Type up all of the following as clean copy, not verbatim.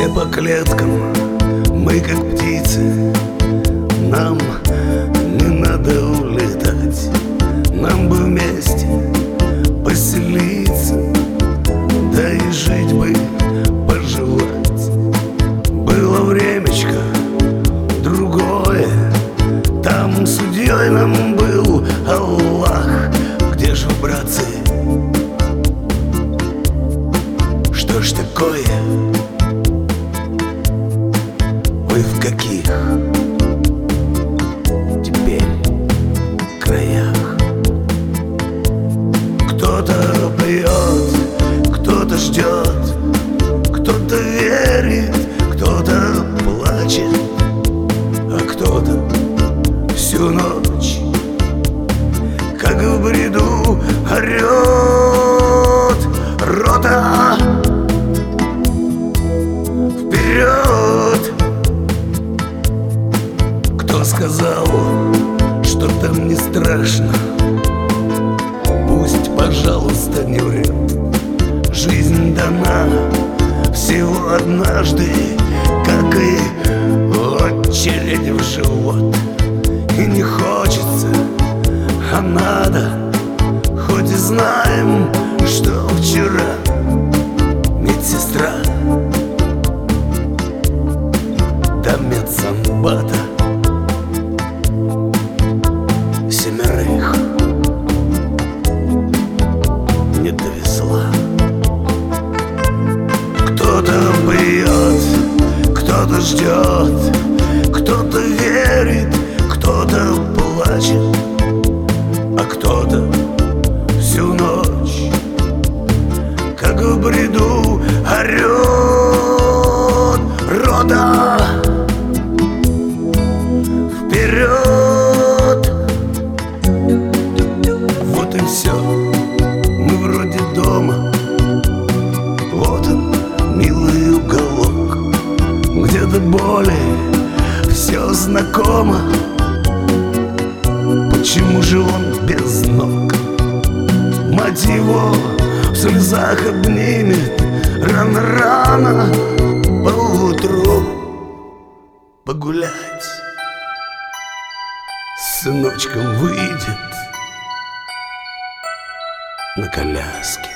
Все по клеткам, мы как птицы, нам не надо улетать, нам бы вместе поселиться, да и жить бы, пожелать. Было времечко другое, там судьей нам был Аллах. Где же, братцы, что ж такое? Вы в каких теперь краях? Кто-то пьет, кто-то ждет, кто-то верит, кто-то плачет, а кто-то всю ночь, как в бреду, орет. Рота, вперед! Кто сказал, что там не страшно? Пусть, пожалуйста, не врет. Жизнь дана всего однажды, как и очередь в живот. И не хочется, а надо, хоть и знаем, что вчера медсестра до медсанбата 7 не довезла. Кто-то пьет, кто-то ждет, кто-то верит, кто-то плачет, а кто-то всю ночь, как в бреду, орет. Рота, вперед! Вот и все, мы вроде дома. Вот он, милый уголок, где-то более все знакомо. Почему же он без ног? Мать его в слезах обнимет, рано-рано поутру погулять с сыночком выйдет на коляске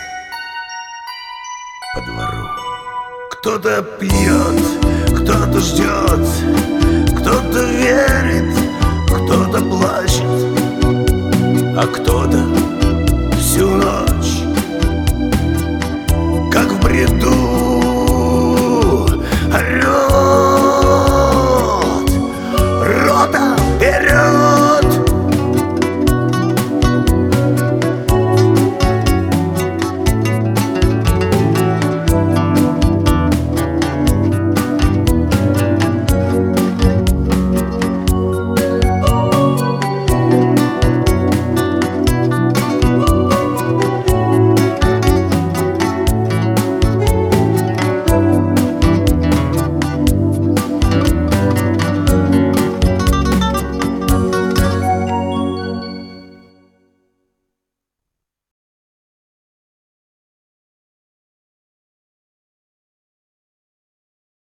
по двору. Кто-то пьет, кто-то ждет, кто-то верит, кто-то плачет, а кто-то всю ночь, как в бреду,